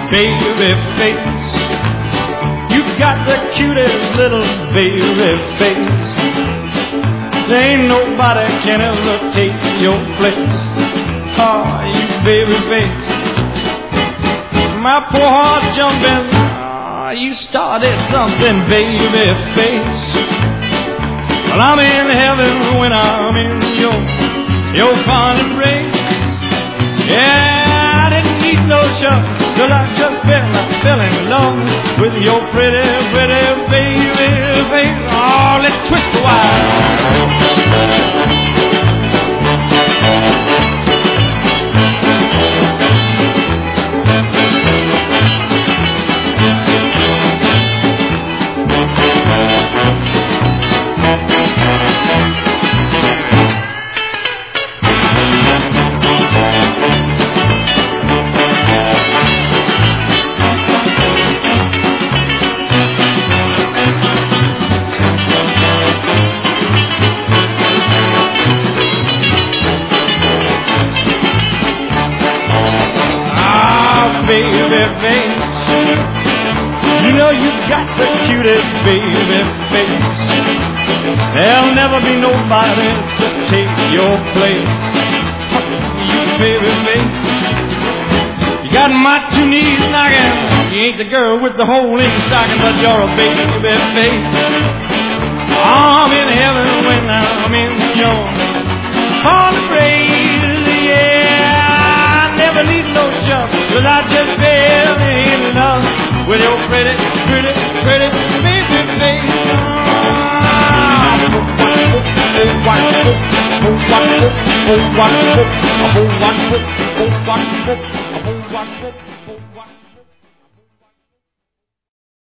baby face. You got the cutest little baby face. There ain't nobody can ever take your place. Oh, you baby face. My poor heart jumping. Oh, you started something, baby face. Well, I'm in heaven when I'm in your fond embrace. Yeah, I didn't need no shove, 'cause I just fell in love with your pretty, pretty baby face. Oh, let's twist the wire. Baby face, you know you got the cutest baby face. There'll never be nobody to take your place. You baby face, you got my two knees knocking. You ain't the girl with the hole in your stocking, but you're a baby face. I'm in heaven when I'm in your heart embrace. Yeah, I never need no shove, 'cause I just fell in love with your pretty, pretty, pretty baby face. Oh,